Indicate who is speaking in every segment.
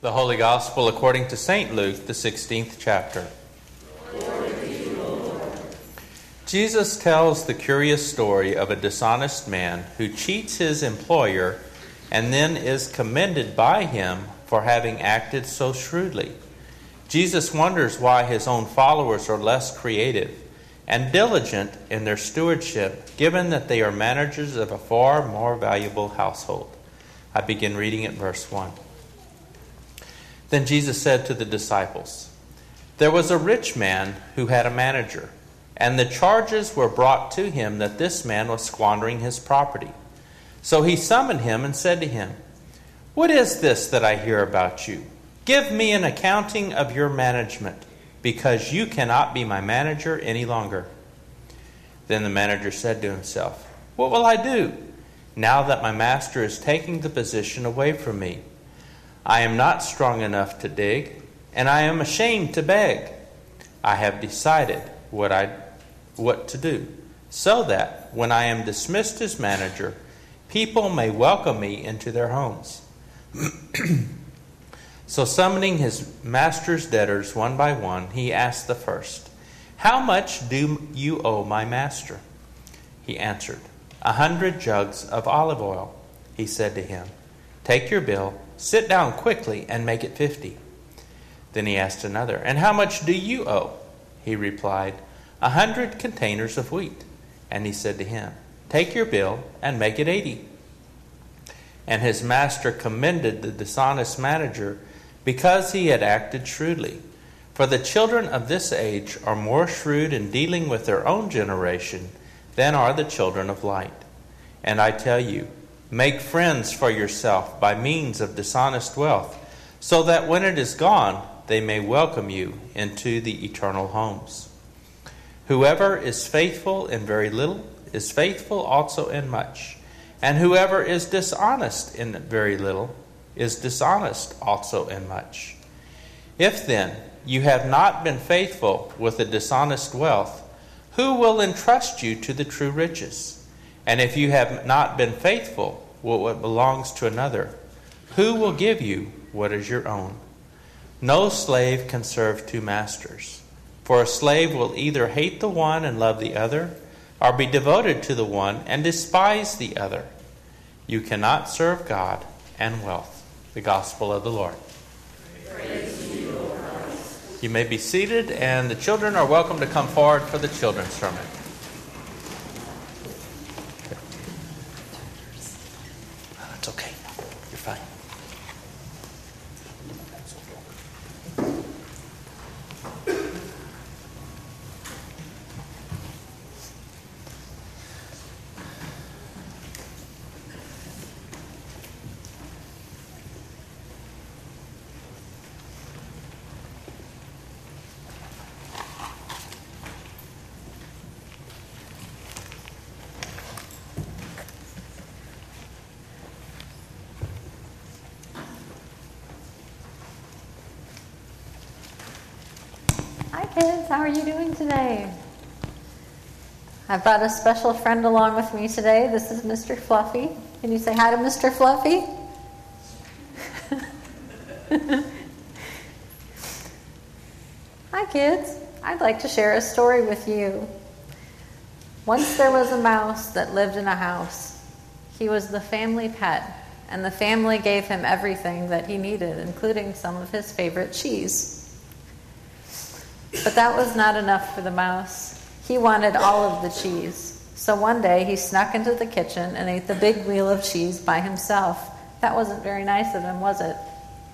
Speaker 1: The Holy Gospel according to St. Luke, the 16th chapter. Jesus tells the curious story of a dishonest man who cheats his employer and then is commended by him for having acted so shrewdly. Jesus wonders why his own followers are less creative and diligent in their stewardship, given that they are managers of a far more valuable household. I begin reading at verse 1. Then Jesus said to the disciples, "There was a rich man who had a manager, and the charges were brought to him that this man was squandering his property. So he summoned him and said to him, 'What is this that I hear about you? Give me an accounting of your management, because you cannot be my manager any longer.' Then the manager said to himself, 'What will I do, now that my master is taking the position away from me? I am not strong enough to dig, and I am ashamed to beg. I have decided what to do, so that when I am dismissed as manager, people may welcome me into their homes.' So summoning his master's debtors one by one, he asked the first, 'How much do you owe my master?' He answered, 100 jugs of olive oil.' He said to him, 'Take your bill, sit down quickly, and make it 50. Then he asked another, 'And how much do you owe?' He replied, 100 containers of wheat.' And he said to him, 'Take your bill and make it 80. And his master commended the dishonest manager because he had acted shrewdly. For the children of this age are more shrewd in dealing with their own generation than are the children of light. And I tell you, make friends for yourself by means of dishonest wealth, so that when it is gone, they may welcome you into the eternal homes. Whoever is faithful in very little is faithful also in much, and whoever is dishonest in very little is dishonest also in much. If then you have not been faithful with the dishonest wealth, who will entrust you to the true riches? And if you have not been faithful with what belongs to another, who will give you what is your own? No slave can serve two masters, for a slave will either hate the one and love the other, or be devoted to the one and despise the other. You cannot serve God and wealth." The Gospel of the Lord.
Speaker 2: Praise to you, O Christ.
Speaker 1: You may be seated, and the children are welcome to come forward for the children's sermon. That's okay. You're fine.
Speaker 2: Hi kids, how are you doing today? I brought a special friend along with me today. This is Mr. Fluffy. Can you say hi to Mr. Fluffy? Hi kids, I'd like to share a story with you. Once there was a mouse that lived in a house. He was the family pet, and the family gave him everything that he needed, including some of his favorite cheese. But that was not enough for the mouse. He wanted all of the cheese. So one day he snuck into the kitchen and ate the big wheel of cheese by himself. That wasn't very nice of him, was it?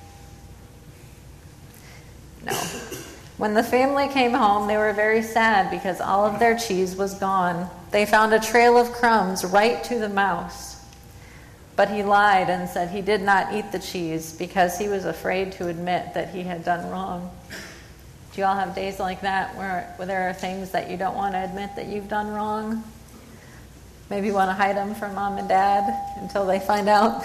Speaker 2: No. When the family came home, they were very sad because all of their cheese was gone. They found a trail of crumbs right to the mouse. But he lied and said he did not eat the cheese because he was afraid to admit that he had done wrong. Do you all have days like that where there are things that you don't want to admit that you've done wrong? Maybe you want to hide them from mom and dad until they find out.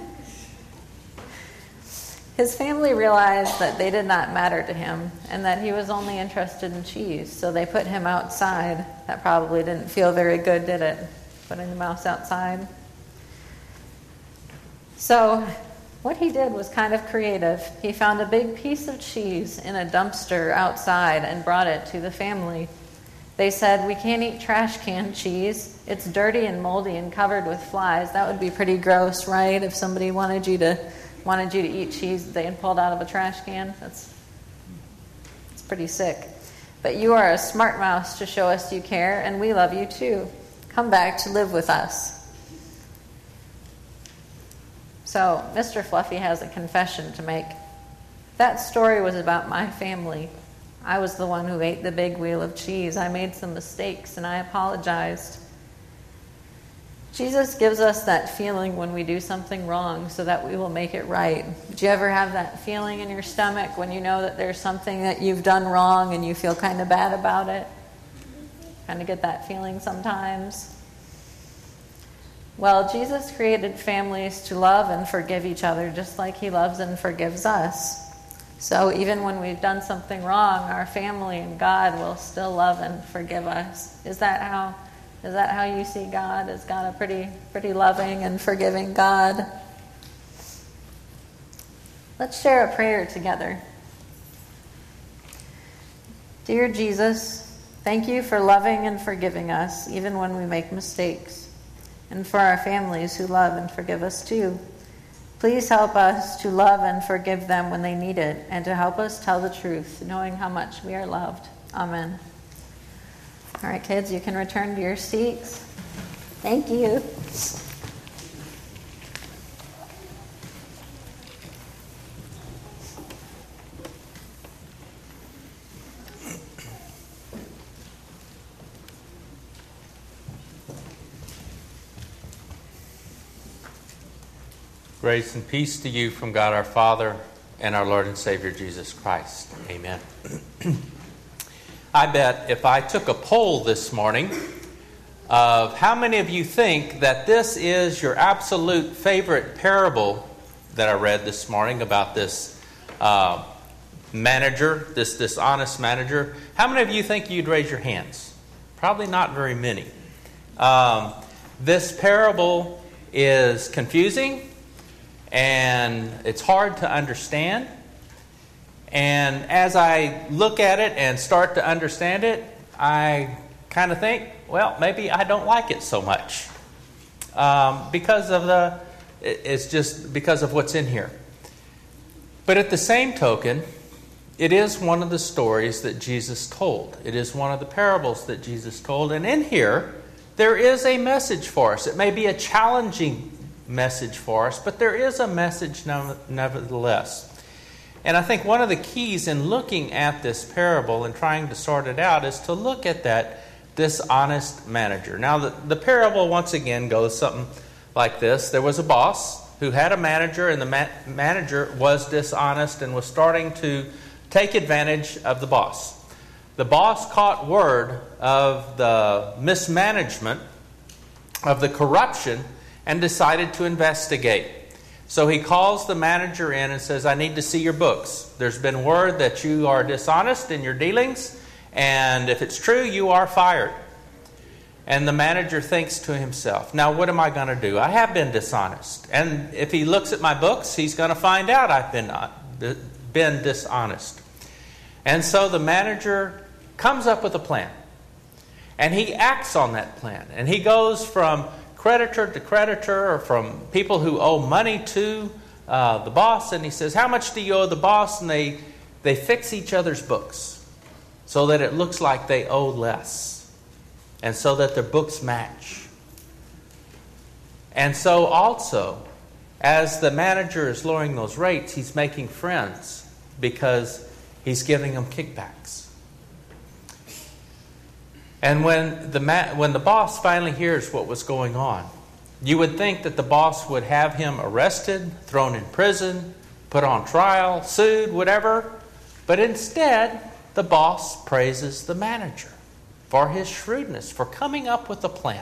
Speaker 2: His family realized that they did not matter to him and that he was only interested in cheese, so they put him outside. That probably didn't feel very good, did it? Putting the mouse outside. So What he did was kind of creative. He found a big piece of cheese in a dumpster outside and brought it to the family. They said, "We can't eat trash can cheese. It's dirty and moldy and covered with flies." That would be pretty gross, right? If somebody wanted you to eat cheese that they had pulled out of a trash can. It's pretty sick. "But you are a smart mouse to show us you care, and we love you too. Come back to live with us." So, Mr. Fluffy has a confession to make. That story was about my family. I was the one who ate the big wheel of cheese. I made some mistakes, and I apologized. Jesus gives us that feeling when we do something wrong so that we will make it right. Do you ever have that feeling in your stomach when you know that there's something that you've done wrong and you feel kind of bad about it? Kind of get that feeling sometimes. Well, Jesus created families to love and forgive each other just like he loves and forgives us. So even when we've done something wrong, our family and God will still love and forgive us. Is that how you see God? Is God a pretty loving and forgiving God? Let's share a prayer together. Dear Jesus, thank you for loving and forgiving us even when we make mistakes, and for our families who love and forgive us too. Please help us to love and forgive them when they need it, and to help us tell the truth, knowing how much we are loved. Amen. All right, kids, you can return to your seats. Thank you.
Speaker 1: Grace and peace to you from God our Father and our Lord and Savior Jesus Christ. Amen. I bet if I took a poll this morning of how many of you think that this is your absolute favorite parable that I read this morning about this manager, this dishonest manager, how many of you think you'd raise your hands? Probably not very many. This parable is confusing, and it's hard to understand. And as I look at it and start to understand it, I kind of think, well, maybe I don't like it so much it's just because of what's in here. But at the same token, it is one of the stories that Jesus told. It is one of the parables that Jesus told. And in here, there is a message for us. It may be a challenging message for us, but there is a message nevertheless. And I think one of the keys in looking at this parable and trying to sort it out is to look at that dishonest manager. Now, the parable once again goes something like this. There was a boss who had a manager, and the manager was dishonest and was starting to take advantage of the boss. The boss caught word of the mismanagement, of the corruption, and decided to investigate. So he calls the manager in and says, "I need to see your books. There's been word that you are dishonest in your dealings, and if it's true, you are fired." And the manager thinks to himself, now what am I going to do? I have been dishonest. And if he looks at my books, he's going to find out I've been dishonest. And so the manager comes up with a plan. And he acts on that plan. And he goes from creditor to creditor, or from people who owe money to the boss, and he says, "How much do you owe the boss?" And they fix each other's books so that it looks like they owe less, and so that their books match. And so also, as the manager is lowering those rates, he's making friends because he's giving them kickbacks. And when the boss finally hears what was going on, you would think that the boss would have him arrested, thrown in prison, put on trial, sued, whatever. But instead, the boss praises the manager for his shrewdness, for coming up with a plan.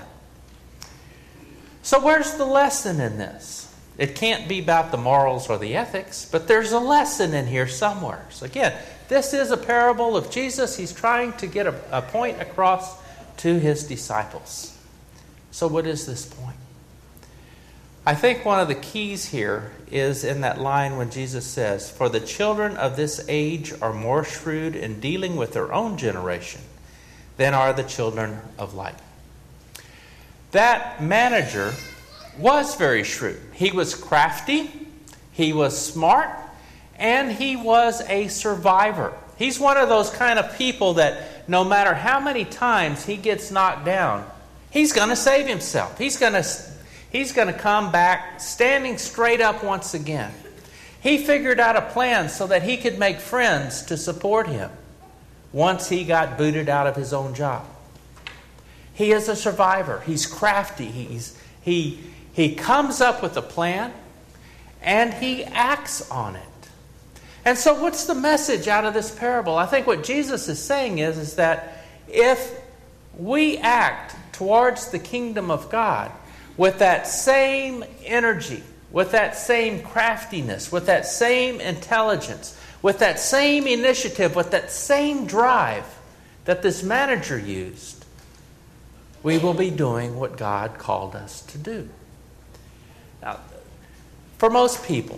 Speaker 1: So where's the lesson in this? It can't be about the morals or the ethics, but there's a lesson in here somewhere. So again, this is a parable of Jesus. He's trying to get a point across to his disciples. So what is this point? I think one of the keys here is in that line when Jesus says, "For the children of this age are more shrewd in dealing with their own generation than are the children of light." That manager was very shrewd. He was crafty, he was smart, and he was a survivor. He's one of those kind of people that no matter how many times he gets knocked down, he's going to save himself. He's going to come back standing straight up once again. He figured out a plan so that he could make friends to support him once he got booted out of his own job. He is a survivor. He's crafty. He comes up with a plan and he acts on it. And so what's the message out of this parable? I think what Jesus is saying is that if we act towards the kingdom of God with that same energy, with that same craftiness, with that same intelligence, with that same initiative, with that same drive that this manager used, we will be doing what God called us to do. Now, for most people,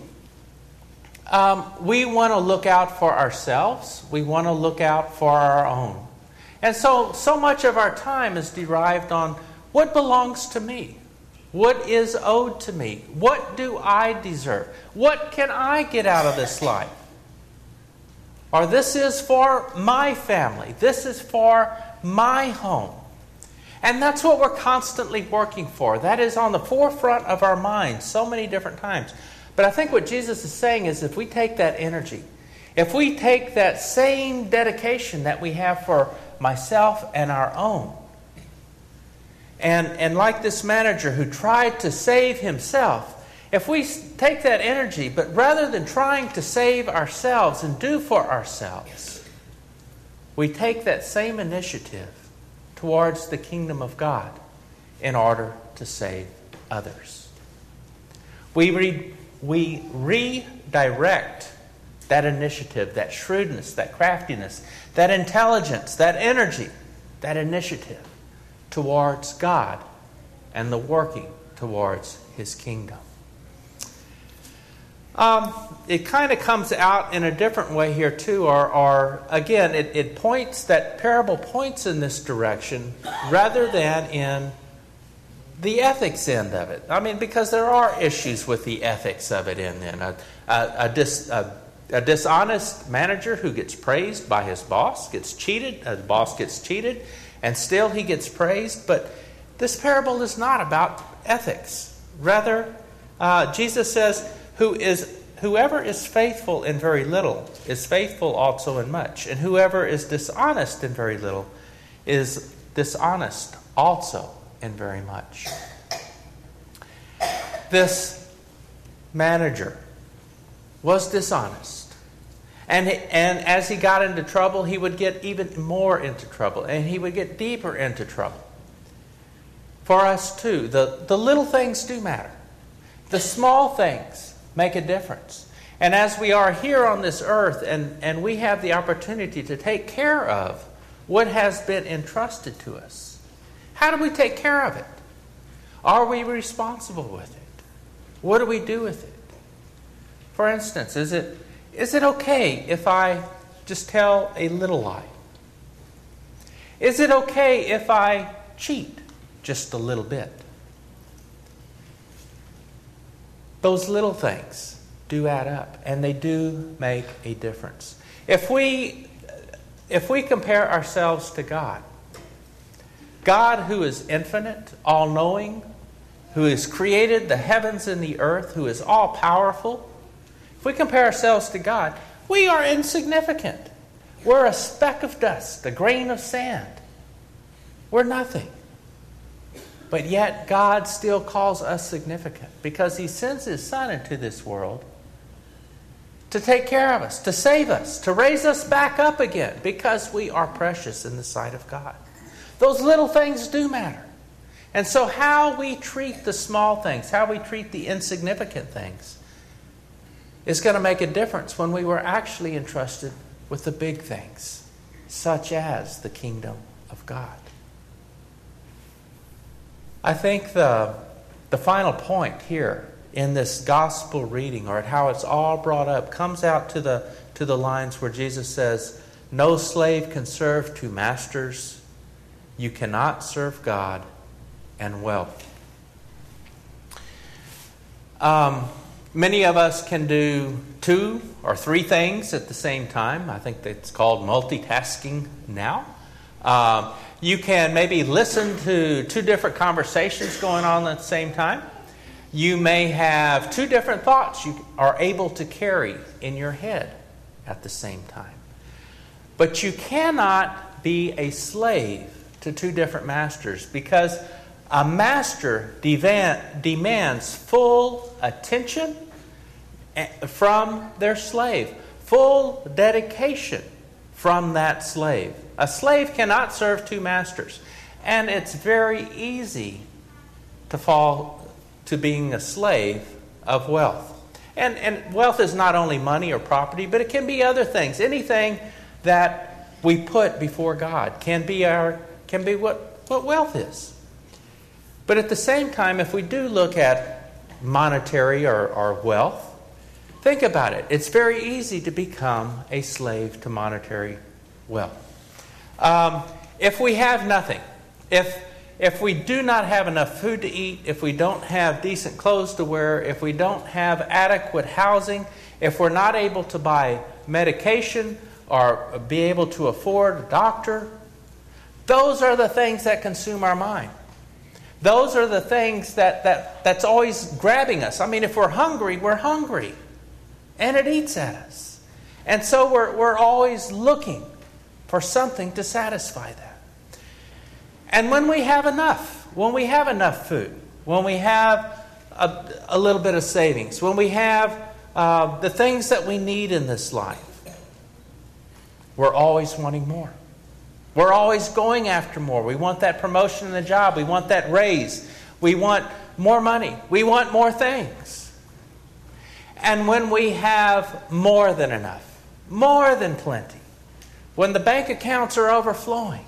Speaker 1: we want to look out for ourselves. We want to look out for our own. And so much of our time is derived on what belongs to me. What is owed to me? What do I deserve? What can I get out of this life? Or this is for my family. This is for my home. And that's what we're constantly working for. That is on the forefront of our minds so many different times. But I think what Jesus is saying is if we take that energy, if we take that same dedication that we have for myself and our own, and like this manager who tried to save himself, if we take that energy, but rather than trying to save ourselves and do for ourselves, we take that same initiative towards the kingdom of God in order to save others. We redirect that initiative, that shrewdness, that craftiness, that intelligence, that energy, that initiative towards God and the working towards His kingdom. It kind of comes out in a different way here too, or again, it points, that parable points in this direction rather than in the ethics end of it. I mean, because there are issues with the ethics of it in then. A dishonest manager who gets praised by his boss gets cheated, the boss gets cheated, and still he gets praised. But this parable is not about ethics. Rather, Jesus says, whoever is faithful in very little is faithful also in much. And whoever is dishonest in very little is dishonest also in very much. This manager was dishonest. And as he got into trouble, he would get even more into trouble. And he would get deeper into trouble. For us too, the little things do matter. The small things make a difference. And as we are here on this earth and we have the opportunity to take care of what has been entrusted to us, how do we take care of it? Are we responsible with it? What do we do with it? For instance, is it okay if I just tell a little lie? Is it okay if I cheat just a little bit? Those little things do add up, and they do make a difference. If we compare ourselves to God who is infinite, all-knowing, who has created the heavens and the earth, who is all-powerful, if we compare ourselves to God, we are insignificant. We're a speck of dust, a grain of sand. We're nothing. But yet God still calls us significant because He sends His Son into this world to take care of us, to save us, to raise us back up again because we are precious in the sight of God. Those little things do matter. And so how we treat the small things, how we treat the insignificant things, is going to make a difference when we were actually entrusted with the big things, such as the kingdom of God. I think the the final point here in this gospel reading, or at how it's all brought up, comes out to the lines where Jesus says, "No slave can serve two masters. You cannot serve God and wealth." Many of us can do 2 or 3 things at the same time. I think that's called multitasking now. You can maybe listen to 2 different conversations going on at the same time. You may have 2 different thoughts you are able to carry in your head at the same time. But you cannot be a slave to 2 different masters, because a master demands full attention from their slave, full dedication from that slave. A slave cannot serve 2 masters. And it's very easy to fall to being a slave of wealth. And wealth is not only money or property, but it can be other things. Anything that we put before God can be what wealth is. But at the same time, if we do look at monetary or wealth, think about it. It's very easy to become a slave to monetary wealth. If we have nothing, if we do not have enough food to eat, if we don't have decent clothes to wear, if we don't have adequate housing, if we're not able to buy medication or be able to afford a doctor, those are the things that consume our mind. Those are the things that's always grabbing us. I mean, if we're hungry, we're hungry. And it eats at us. And so we're always looking for something to satisfy that. And when we have enough food, when we have a little bit of savings, when we have the things that we need in this life, we're always wanting more. We're always going after more. We want that promotion in the job. We want that raise. We want more money. We want more things. And when we have more than enough, more than plenty, when the bank accounts are overflowing,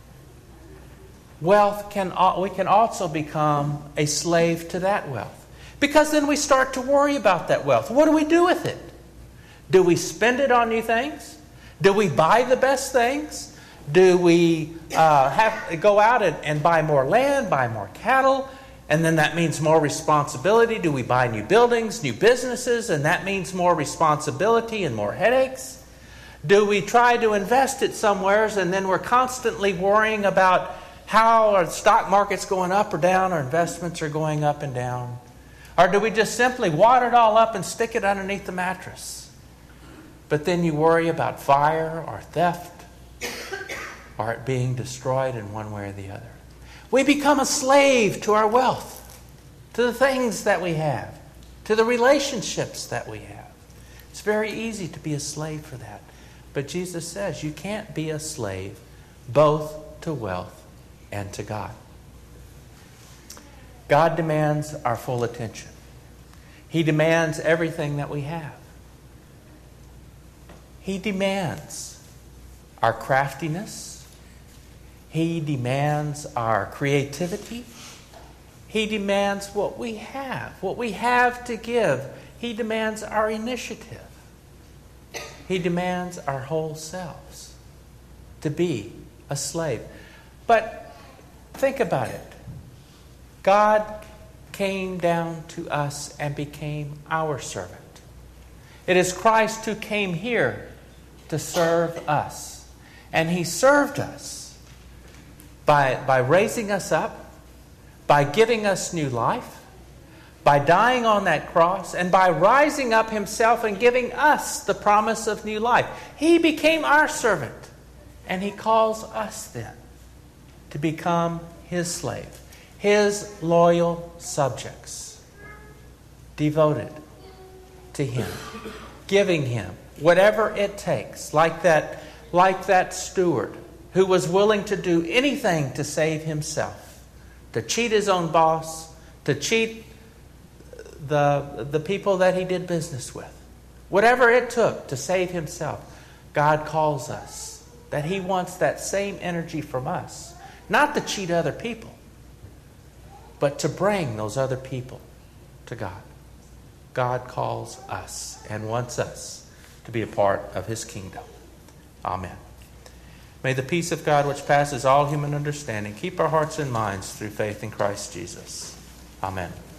Speaker 1: we can also become a slave to that wealth. Because then we start to worry about that wealth. What do we do with it? Do we spend it on new things? Do we buy the best things? Do we have to go out and buy more land, buy more cattle? And then that means more responsibility. Do we buy new buildings, new businesses? And that means more responsibility and more headaches. Do we try to invest it somewhere and then we're constantly worrying about how our stock market's going up or down, our investments are going up and down? Or do we just simply wad it all up and stick it underneath the mattress? But then you worry about fire or theft or it being destroyed in one way or the other. We become a slave to our wealth, to the things that we have, to the relationships that we have. It's very easy to be a slave for that. But Jesus says you can't be a slave both to wealth and to God. God demands our full attention. He demands everything that we have. He demands our craftiness. He demands our creativity. He demands what we have to give. He demands our initiative. He demands our whole selves to be a slave. But think about it. God came down to us and became our servant. It is Christ who came here to serve us. And He served us by raising us up, by giving us new life, by dying on that cross, and by rising up Himself and giving us the promise of new life. He became our servant. And He calls us then to become His slave, His loyal subjects, devoted to Him, giving Him whatever it takes, like that steward who was willing to do anything to save himself, to cheat his own boss, to cheat the people that he did business with. Whatever it took to save himself, God calls us that He wants that same energy from us. Not to cheat other people, but to bring those other people to God. God calls us and wants us to be a part of His kingdom. Amen. May the peace of God, which passes all human understanding, keep our hearts and minds through faith in Christ Jesus. Amen.